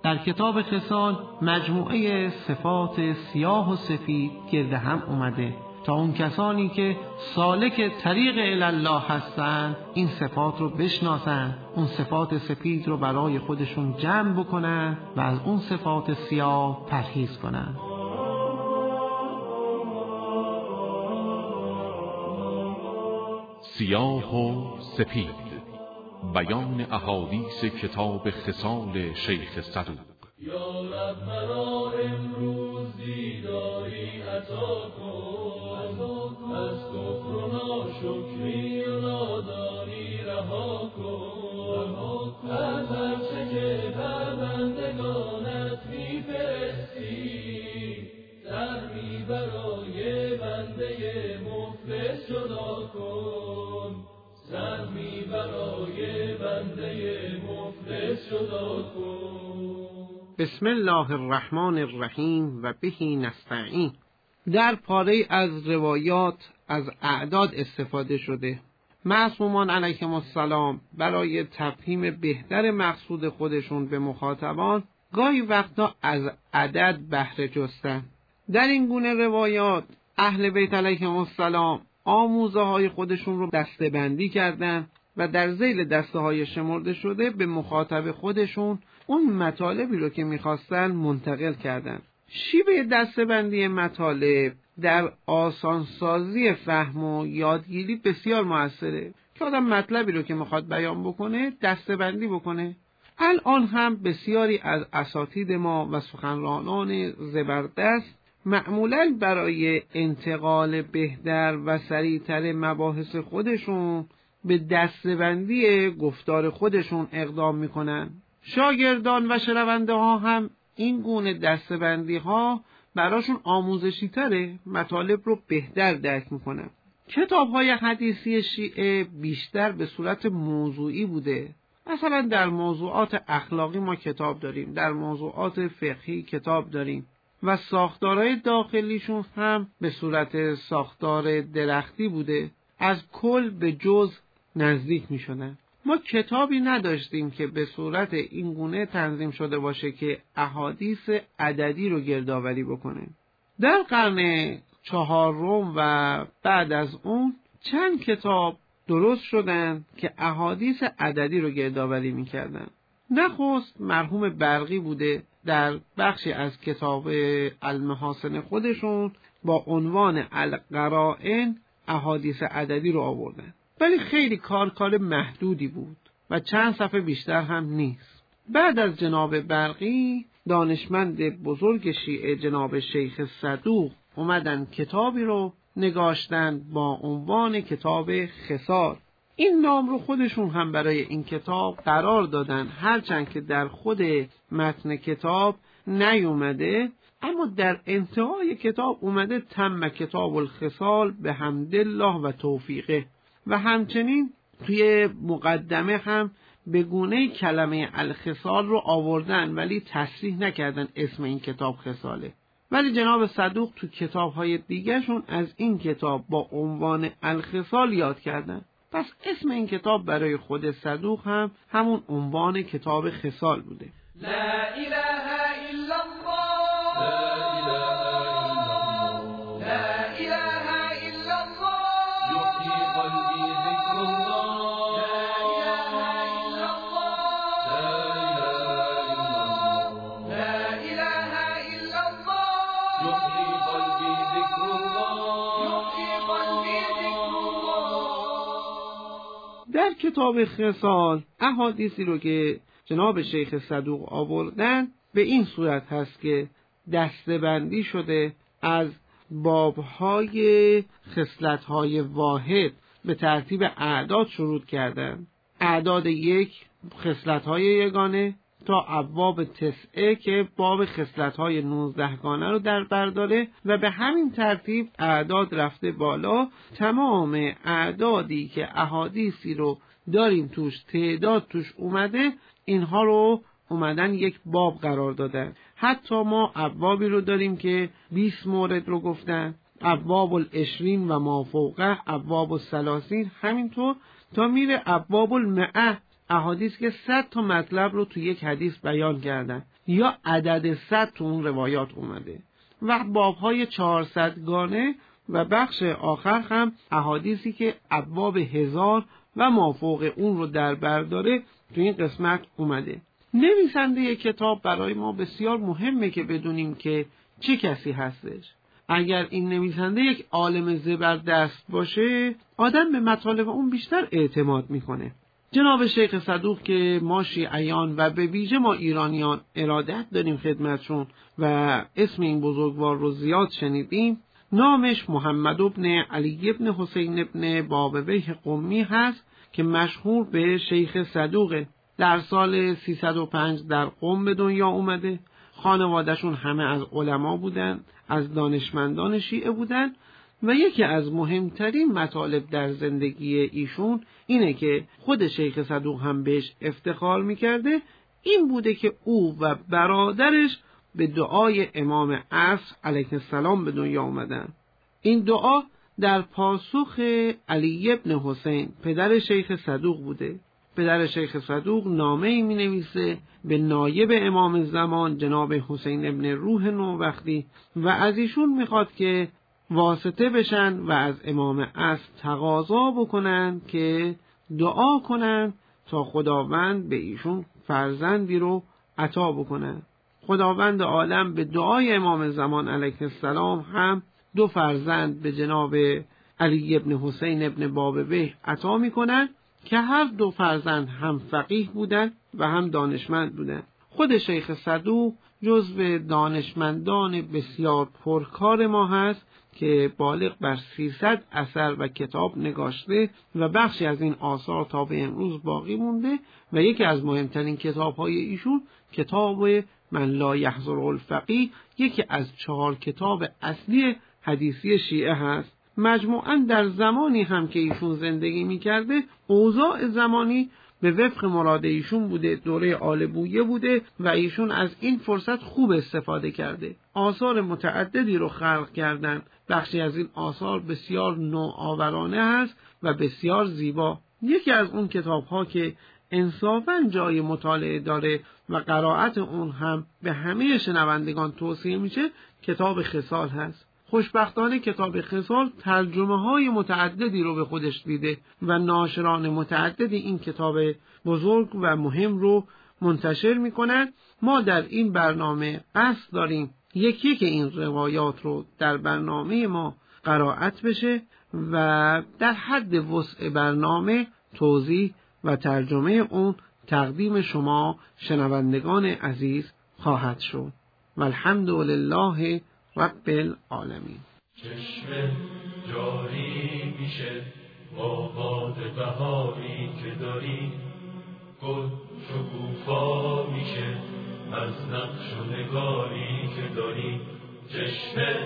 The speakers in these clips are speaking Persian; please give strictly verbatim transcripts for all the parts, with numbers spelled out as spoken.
در کتاب خصال مجموعه صفات سیاه و سفید گرد هم اومده تا اون کسانی که سالک طریق الله هستن این صفات رو بشناسن، اون صفات سفید رو برای خودشون جمع بکنن و از اون صفات سیاه پرهیز کنن. سیاه و سپید، بیان احادیث کتاب خصال شیخ صدوق. یا رب مرا امروز دیداری عطا کن، از کفر و ناشکری و نادانی رها کن، از هر چه که بر بندگانت می‌فرستی سهمی برای بنده مفلس جدا کن، سهمی برای بنده مفلس جدا کن. بسم الله الرحمن الرحیم و بهی نستعین. در پاره از روایات از اعداد استفاده شده. معصومان علیهم السلام برای تفهیم بهتر مقصود خودشون به مخاطبان گاهی وقتا از عدد بهره جستن. در این گونه روایات اهل بیت علیهم السلام آموزه های خودشون رو دسته بندی کردن و در ذیل دسته های شمرده شده به مخاطب خودشون اون مطالبی رو که میخواستن منتقل کردن. شیوه دسته بندی مطالب در آسانسازی فهم و یادگیری بسیار موثره که آدم مطلبی رو که میخواد بیان بکنه دسته بندی بکنه. الان هم بسیاری از اساتید ما و سخنرانان زبردست معمولاً برای انتقال بهتر و سریعتر مباحث خودشون به دسته‌بندی گفتار خودشون اقدام میکنن. شاگردان و شنونده ها هم این گونه دسته‌بندی ها براشون آموزشی تره، مطالب رو بهتر درک میکنن. کتاب های حدیثی شیعه بیشتر به صورت موضوعی بوده. مثلا در موضوعات اخلاقی ما کتاب داریم، در موضوعات فقهی کتاب داریم و ساختارهای داخلیشون هم به صورت ساختار درختی بوده، از کل به جز نزدیک می شدن. ما کتابی نداشتیم که به صورت این گونه تنظیم شده باشه که احادیث عددی رو گردآوری بکنه. در قرن چهارم و بعد از اون چند کتاب درست شدن که احادیث عددی رو گردآوری می کردن. نخست مرحوم برقی بوده، در بخشی از کتاب المحاسن خودشون با عنوان القرائن احادیث عددی رو آوردن، ولی خیلی کار کار محدودی بود و چند صفحه بیشتر هم نیست. بعد از جناب برقی دانشمند بزرگ شیعه جناب شیخ صدوق اومدن کتابی رو نگاشتن با عنوان کتاب خصال. این نام رو خودشون هم برای این کتاب قرار دادن، هرچند که در خود متن کتاب نیومده، اما در انتهای کتاب اومده تم کتاب الخصال به حمدالله و توفیقه، و همچنین توی مقدمه هم به گونه کلمه الخصال رو آوردن ولی تصریح نکردن اسم این کتاب خصاله. ولی جناب صدوق تو کتاب‌های دیگرشون از این کتاب با عنوان الخصال یاد کردن. پس اسم این کتاب برای خود صدوق هم همون عنوان کتاب خصال بوده. لا اله الا الله، لا اله الا الله، یحیی قلبی ذکر الله، لا اله الا الله، لا اله الا الله، یحیی قلبی ذکر الله، یحیی قلبی ذکر الله. در کتاب خصال احادیثی رو که جناب شیخ صدوق آوردن به این صورت هست که دسته‌بندی شده از بابهای خصلت‌های واحد به ترتیب اعداد شروع کردن. اعداد یک خصلت‌های یگانه تا ابواب تسعه که باب خصلت‌های نوزدهگانه رو در بر داره و به همین ترتیب اعداد رفته بالا. تمام اعدادی که احادیثی رو داریم توش تعداد توش اومده، اینها رو اومدن یک باب قرار دادن. حتی ما ابوابی رو داریم که بیست مورد رو گفتن، ابواب العشرین و ما فوقه، ابواب الثلاثین، همینطور تا میره ابواب المئه، احادیث که صد تا مطلب رو تو یک حدیث بیان کردن. یا عدد صد تو اون روایات اومده و بابهای چهارصد گانه و بخش آخر هم احادیثی که ابواب هزار و مافوق اون رو در بر داره تو این قسمت اومده. نویسنده کتاب برای ما بسیار مهمه که بدونیم که چه کسی هستش. اگر این نویسنده یک عالم زبردست باشه، آدم به مطالب اون بیشتر اعتماد میکنه. جناب شیخ صدوق که ما شیعیان و به ویژه ما ایرانیان ارادت داریم خدمتشون و اسم این بزرگوار رو زیاد شنیدیم، نامش محمد ابن علی ابن حسین ابن بابویه قمی هست که مشهور به شیخ صدوقه. در سال سیصد و پنج در قم به دنیا اومده. خانوادهشون همه از علما بودن، از دانشمندان شیعه بودن و یکی از مهمترین مطالب در زندگی ایشون اینه که خود شیخ صدوق هم بهش افتخار میکرده، این بوده که او و برادرش به دعای امام عصر علیه السلام به دنیا اومدن. این دعا در پاسخ علی ابن حسین پدر شیخ صدوق بوده. پدر شیخ صدوق نامه‌ای می‌نویسه به نایب امام زمان جناب حسین ابن روح نوبختی و از ایشون میخواد که واسطه بشن و از امام عصر تقاضا بکنن که دعا کنن تا خداوند به ایشون فرزندی رو عطا بکنن. خداوند عالم به دعای امام زمان علیه السلام هم دو فرزند به جناب علی ابن حسین ابن بابویه عطا میکنن که هر دو فرزند هم فقیه بودن و هم دانشمند بودن. خود شیخ صدوق جزو دانشمندان بسیار پرکار ما هست که بالغ بر سیصد اثر و کتاب نگاشته و بخشی از این آثار تا به امروز باقی مونده و یکی از مهمترین کتاب‌های ایشون کتاب من لا یحضر الفقیه، یکی از چهار کتاب اصلی حدیثی شیعه هست. مجموعاً در زمانی هم که ایشون زندگی می‌کرده، اوضاع زمانی به وفق مراد ایشون بوده، دوره آل بویه بوده و ایشون از این فرصت خوب استفاده کرده. آثار متعددی رو خلق کردن. بخشی از این آثار بسیار نوآورانه هست و بسیار زیبا. یکی از اون کتاب‌ها که انصافاً جای مطالعه داره و قرائت اون هم به همه شنوندگان توصیه میشه، کتاب خصال هست. خوشبختانه کتاب خصال ترجمه های متعددی رو به خودش دیده و ناشران متعددی این کتاب بزرگ و مهم رو منتشر میکنن. ما در این برنامه قصد داریم یکی یک این روایات رو در برنامه ما قرائت بشه و در حد وسع برنامه توضیح و ترجمه اون تقدیم شما شنوندگان عزیز خواهد شد. والحمد لله رب العالمین. چشم جاری میشه با باد بهاری که داری، گل شکوفا میشه از نقش و نگاری که داری. چشم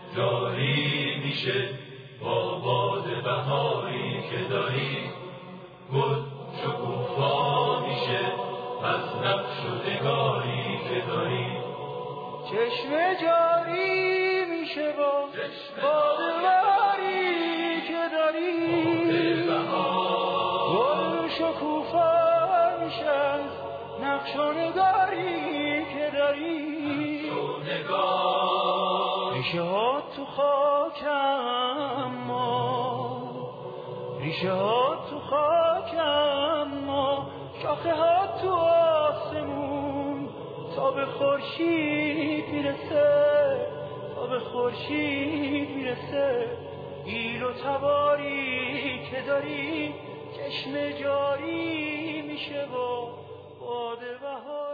جاری میشه با باد بهاری که داری، گل شکوفا میشه از نقش و نگاری که داری. چشم جاری میشه با بادباری که داری، گل شکوفا میشه از نقش و نگاری که داری. ریشه ها تو خاکم ما، ریشه ها تو خاکم ما، شاخه ها تو آسمون، تا به خورشید میرسه، تا به خورشید میرسه. ایل و تباری که داری، چشم جاری میشه با باد بهار.